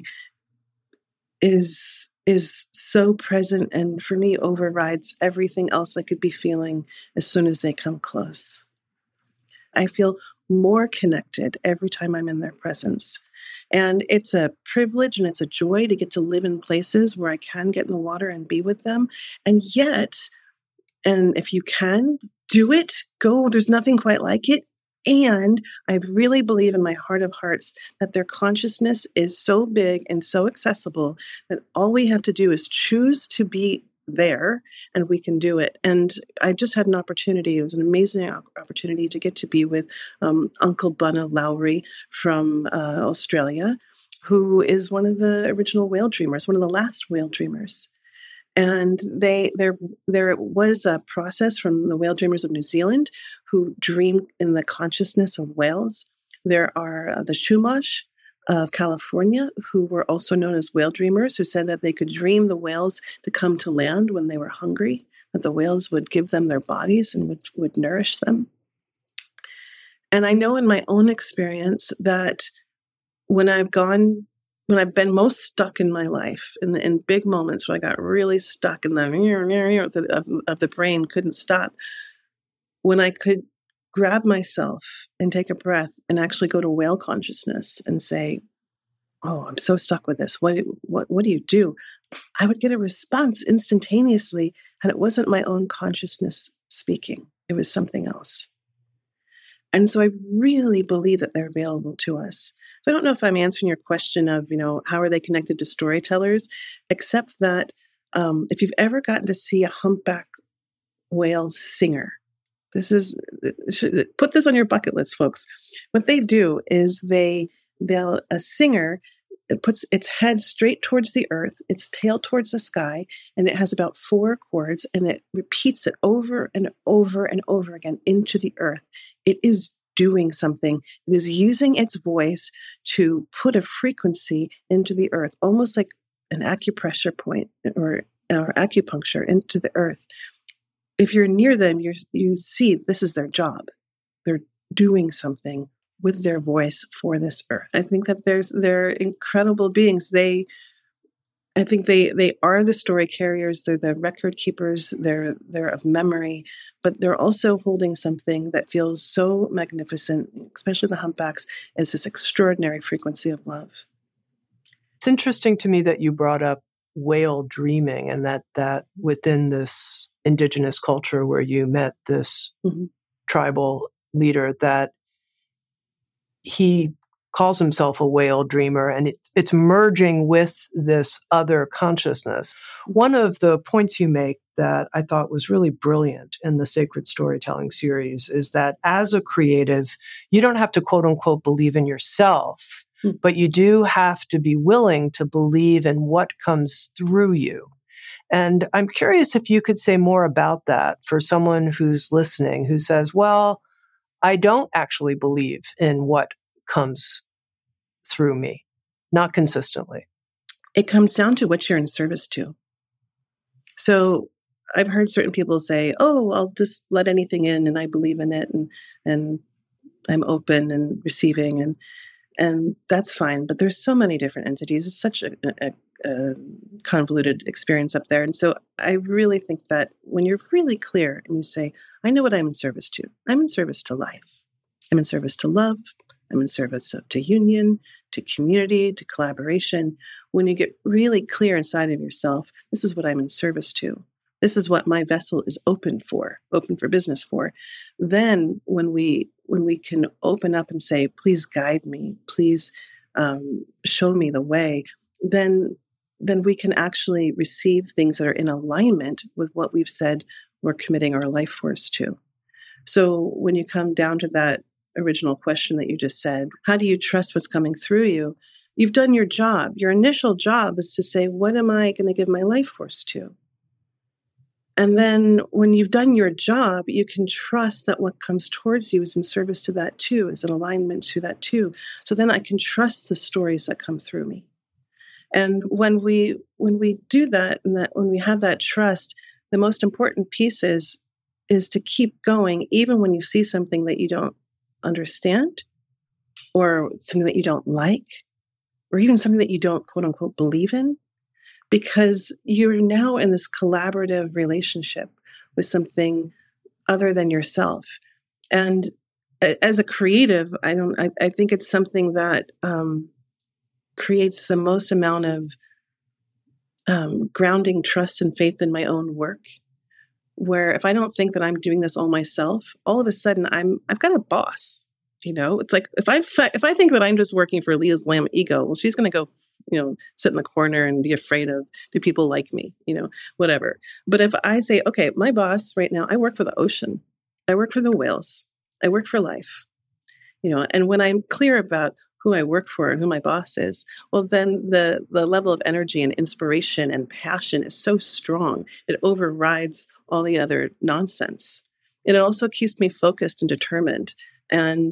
is so present, and for me overrides everything else I could be feeling as soon as they come close. I feel more connected every time I'm in their presence. And it's a privilege and it's a joy to get to live in places where I can get in the water and be with them. And yet, and if you can, do it, go, there's nothing quite like it. And I really believe in my heart of hearts that their consciousness is so big and so accessible that all we have to do is choose to be there and we can do it. And I just had an opportunity. It was an amazing opportunity to get to be with Uncle Bunna Lowry from Australia, who is one of the original whale dreamers, one of the last whale dreamers. And there was a process from the whale dreamers of New Zealand who dream in the consciousness of whales. There are the Chumash of California, who were also known as whale dreamers, who said that they could dream the whales to come to land when they were hungry, that the whales would give them their bodies and would nourish them. And I know in my own experience that when I've gone when I've been most stuck in my life, in big moments where I got really stuck in the of the brain, couldn't stop, when I could grab myself and take a breath and actually go to whale consciousness and say, oh, I'm so stuck with this. What do you do? I would get a response instantaneously, and it wasn't my own consciousness speaking. It was something else. And so I really believe that they're available to us. So I don't know if I'm answering your question of, how are they connected to storytellers, except that if you've ever gotten to see a humpback whale singer, put this on your bucket list, folks. What they do is a singer, it puts its head straight towards the earth, its tail towards the sky, and it has about 4 chords, and it repeats it over and over and over again into the earth. It is doing something. It is using its voice to put a frequency into the earth, almost like an acupressure point or acupuncture into the earth. If you're near them, you see this is their job. They're doing something with their voice for this earth. I think that they're incredible beings. I think they are the story carriers. They're the record keepers. They're of memory, but they're also holding something that feels so magnificent, especially the humpbacks, as this extraordinary frequency of love. It's interesting to me that you brought up whale dreaming, and that within this indigenous culture where you met this tribal leader, that he calls himself a whale dreamer, and it's merging with this other consciousness. One of the points you make that I thought was really brilliant in the Sacred Storytelling series is that as a creative, you don't have to quote unquote believe in yourself, but you do have to be willing to believe in what comes through you. And I'm curious if you could say more about that for someone who's listening, who says, well, I don't actually believe in what comes through me, not consistently. It comes down to what you're in service to. So I've heard certain people say, oh, I'll just let anything in and I believe in it and I'm open and receiving and that's fine. But there's so many different entities. It's such a convoluted experience up there. And so I really think that when you're really clear and you say, I know what I'm in service to. I'm in service to life. I'm in service to love. I'm in service to union, to community, to collaboration. When you get really clear inside of yourself, this is what I'm in service to. This is what my vessel is open for business for. Then when we can open up and say, please guide me, please show me the way, then we can actually receive things that are in alignment with what we've said we're committing our life force to. So when you come down to that original question that you just said, how do you trust what's coming through you? You've done your job. Your initial job is to say, what am I going to give my life force to? And then when you've done your job, you can trust that what comes towards you is in service to that too, is in alignment to that too. So then I can trust the stories that come through me. And when we do that, and that when we have that trust, the most important piece is to keep going, even when you see something that you don't understand, or something that you don't like, or even something that you don't quote unquote believe in, because you're now in this collaborative relationship with something other than yourself. And as a creative, I think it's something that creates the most amount of grounding trust and faith in my own work. Where if I don't think that I'm doing this all myself, all of a sudden I've got a boss. It's like if I think that I'm just working for Leah's Lamb ego, well, she's going to go, sit in the corner and be afraid of, do people like me, whatever. But if I say, okay, my boss right now, I work for the ocean, I work for the whales, I work for life, and when I'm clear about who I work for and who my boss is, well, then the level of energy and inspiration and passion is so strong. It overrides all the other nonsense. And it also keeps me focused and determined. And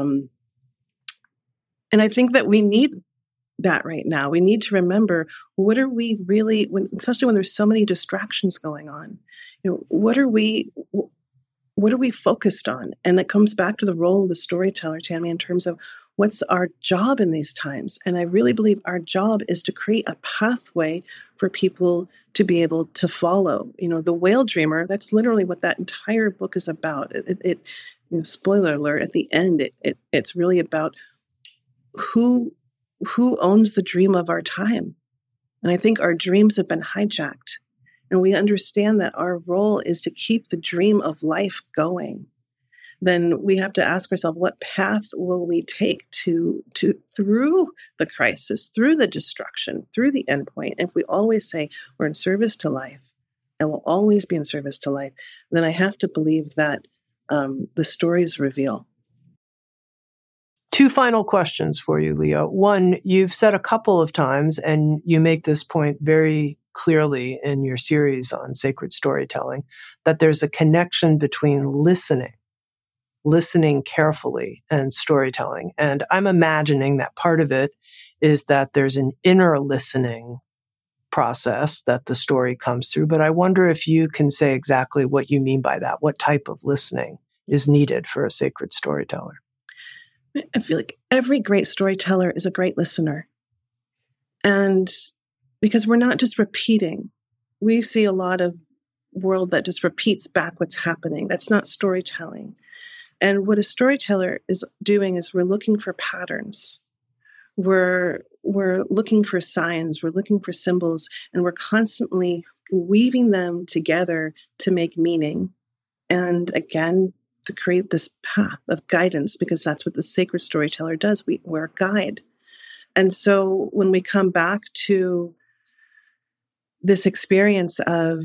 I think that we need that right now. We need to remember, what are we really, especially when there's so many distractions going on, what are we focused on? And that comes back to the role of the storyteller, Tammy, in terms of What's our job in these times? And I really believe our job is to create a pathway for people to be able to follow. The Whale Dreamer, that's literally what that entire book is about. Spoiler alert, at the end, it's really about who owns the dream of our time. And I think our dreams have been hijacked. And we understand that our role is to keep the dream of life going. Then we have to ask ourselves, what path will we take to through the crisis, through the destruction, through the endpoint? And if we always say we're in service to life and will always be in service to life, then I have to believe that the stories reveal. 2 final questions for you, Leah. One, you've said a couple of times, and you make this point very clearly in your series on sacred storytelling, that there's a connection between listening carefully, and storytelling. And I'm imagining that part of it is that there's an inner listening process that the story comes through. But I wonder if you can say exactly what you mean by that. What type of listening is needed for a sacred storyteller? I feel like every great storyteller is a great listener. And because we're not just repeating, we see a lot of world that just repeats back what's happening. That's not storytelling. And what a storyteller is doing is we're looking for patterns. We're looking for signs. We're looking for symbols. And we're constantly weaving them together to make meaning. And again, to create this path of guidance, because that's what the sacred storyteller does. We're a guide. And so when we come back to this experience of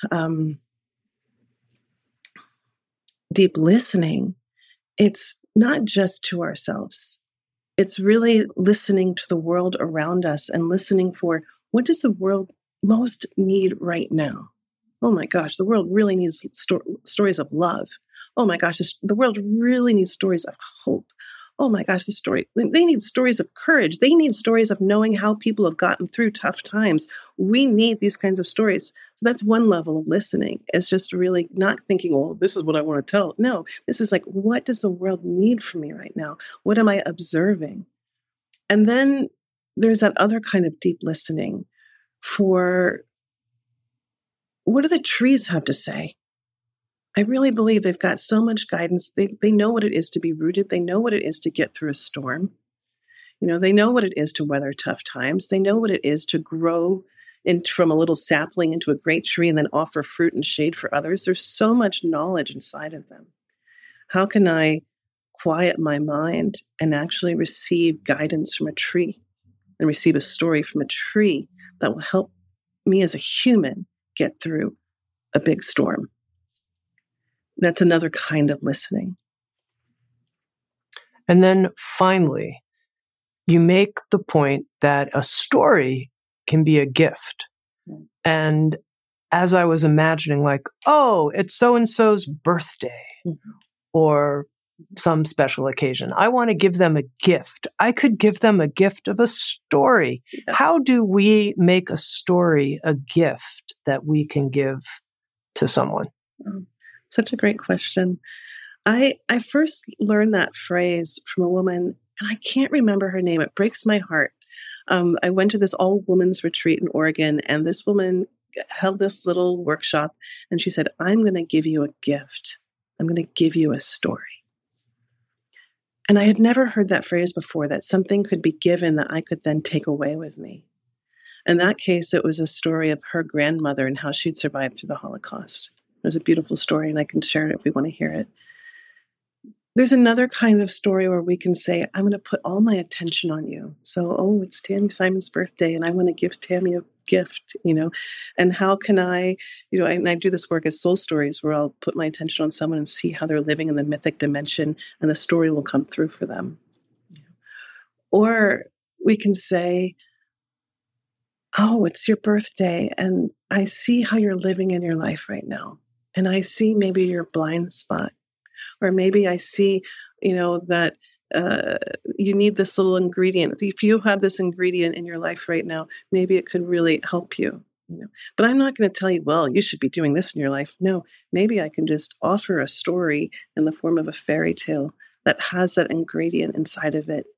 deep listening, it's not just to ourselves. It's really listening to the world around us and listening for what does the world most need right now? Oh my gosh, the world really needs stories of love. Oh my gosh, the world really needs stories of hope. Oh my gosh, they need stories of courage. They need stories of knowing how people have gotten through tough times. We need these kinds of stories. So that's one level of listening. It's just really not thinking, oh, this is what I want to tell. No, this is like, what does the world need from me right now? What am I observing? And then there's that other kind of deep listening for what do the trees have to say? I really believe they've got so much guidance. They know what it is to be rooted. They know what it is to get through a storm. They know what it is to weather tough times. They know what it is to grow from a little sapling into a great tree and then offer fruit and shade for others. There's so much knowledge inside of them. How can I quiet my mind and actually receive guidance from a tree and receive a story from a tree that will help me as a human get through a big storm? That's another kind of listening. And then finally, you make the point that a story can be a gift. And as I was imagining, like, oh, it's so-and-so's birthday or some special occasion, I want to give them a gift. I could give them a gift of a story. Yeah. How do we make a story a gift that we can give to someone? Such a great question. I first learned that phrase from a woman, and I can't remember her name. It breaks my heart. I went to this all-women's retreat in Oregon, and this woman held this little workshop, and she said, I'm going to give you a gift. I'm going to give you a story. And I had never heard that phrase before, that something could be given that I could then take away with me. In that case, it was a story of her grandmother and how she'd survived through the Holocaust. It was a beautiful story, and I can share it if we want to hear it. There's another kind of story where we can say, I'm going to put all my attention on you. So, it's Tammy Simon's birthday, and I want to give Tammy a gift, and how can I do this work as soul stories where I'll put my attention on someone and see how they're living in the mythic dimension, and a story will come through for them. Or we can say, oh, it's your birthday, and I see how you're living in your life right now. And I see maybe your blind spot, or maybe I see, that you need this little ingredient. If you have this ingredient in your life right now, maybe it could really help you. But I'm not going to tell you, well, you should be doing this in your life. No, maybe I can just offer a story in the form of a fairy tale that has that ingredient inside of it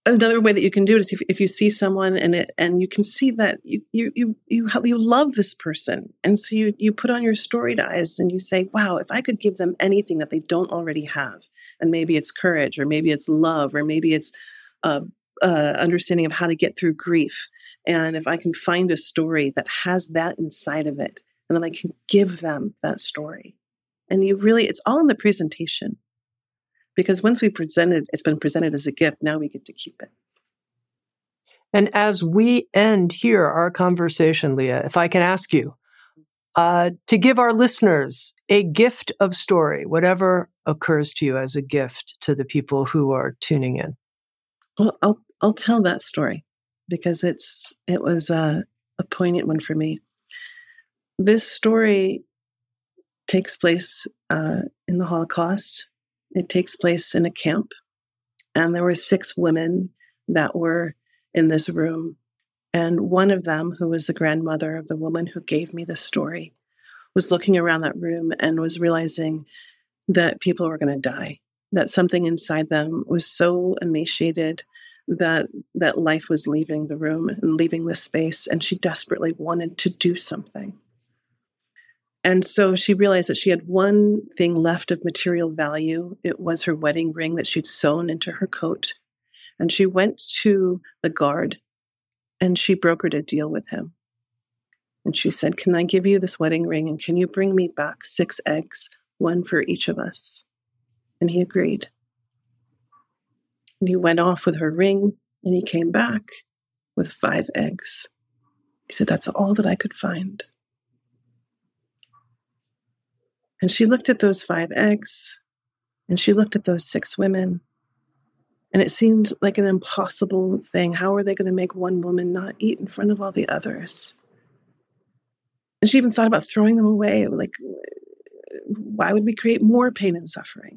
Another way that you can do it is if you see someone and you can see that you love this person, and so you put on your storied eyes and you say, wow, if I could give them anything that they don't already have, and maybe it's courage, or maybe it's love, or maybe it's understanding of how to get through grief, and if I can find a story that has that inside of it, and then I can give them that story, and it's all in the presentation. Because once it's been presented as a gift, now we get to keep it. And as we end here our conversation, Leah, if I can ask you to give our listeners a gift of story, whatever occurs to you as a gift to the people who are tuning in. Well, I'll tell that story because it was a poignant one for me. This story takes place in the Holocaust. It takes place in a camp, and there were 6 women that were in this room. And one of them, who was the grandmother of the woman who gave me the story, was looking around that room and was realizing that people were going to die, that something inside them was so emaciated that life was leaving the room and leaving the space, and she desperately wanted to do something. And so she realized that she had one thing left of material value. It was her wedding ring that she'd sewn into her coat. And she went to the guard and she brokered a deal with him. And she said, can I give you this wedding ring? And can you bring me back 6 eggs, 1 for each of us? And he agreed. And he went off with her ring and he came back with 5 eggs. He said, that's all that I could find. And she looked at those 5 eggs, and she looked at those 6 women, and it seemed like an impossible thing. How are they going to make one woman not eat in front of all the others? And she even thought about throwing them away. Like, why would we create more pain and suffering?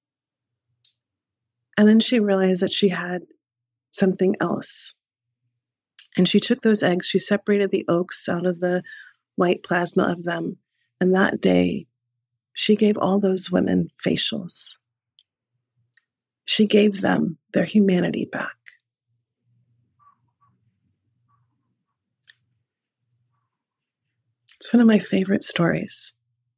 And then she realized that she had something else. And she took those eggs, she separated the yolks out of the white plasma of them, and that day, she gave all those women facials. She gave them their humanity back. It's one of my favorite stories.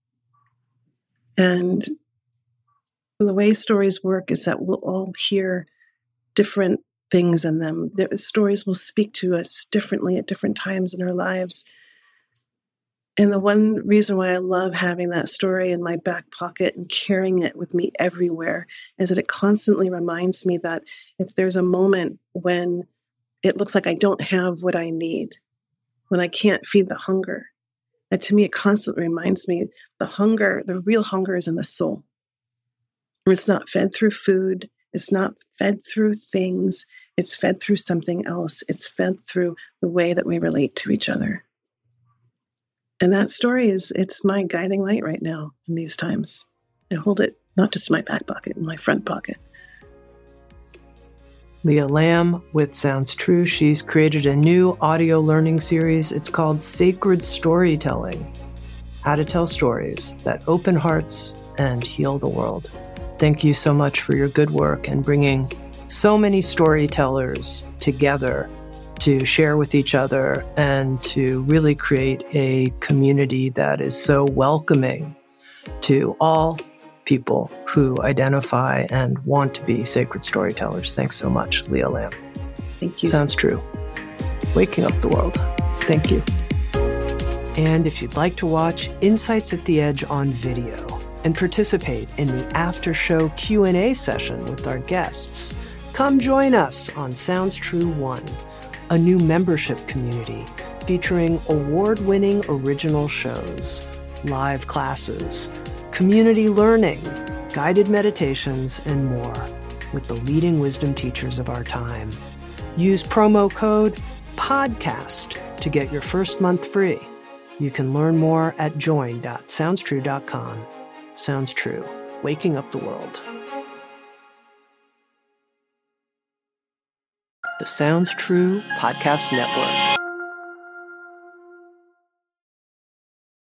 And the way stories work is that we'll all hear different things in them. The stories will speak to us differently at different times in our lives. And the one reason why I love having that story in my back pocket and carrying it with me everywhere is that it constantly reminds me that if there's a moment when it looks like I don't have what I need, when I can't feed the hunger, that to me it constantly reminds me the real hunger is in the soul. It's not fed through food. It's not fed through things. It's fed through something else. It's fed through the way that we relate to each other. And that story it's my guiding light right now in these times. I hold it not just in my back pocket, in my front pocket. Leah Lamb with Sounds True. She's created a new audio learning series. It's called Sacred Storytelling, How to Tell Stories That Open Hearts and Heal the World. Thank you so much for your good work and bringing so many storytellers together to share with each other and to really create a community that is so welcoming to all people who identify and want to be sacred storytellers. Thanks so much, Leah Lamb. Thank you. Sounds True. Waking up the world. Thank you. And if you'd like to watch Insights at the Edge on video and participate in the after-show Q&A session with our guests, come join us on Sounds True 1, a new membership community featuring award-winning original shows, live classes, community learning, guided meditations, and more with the leading wisdom teachers of our time. Use promo code PODCAST to get your first month free. You can learn more at join.soundstrue.com. Sounds True, waking up the world. The Sounds True Podcast Network.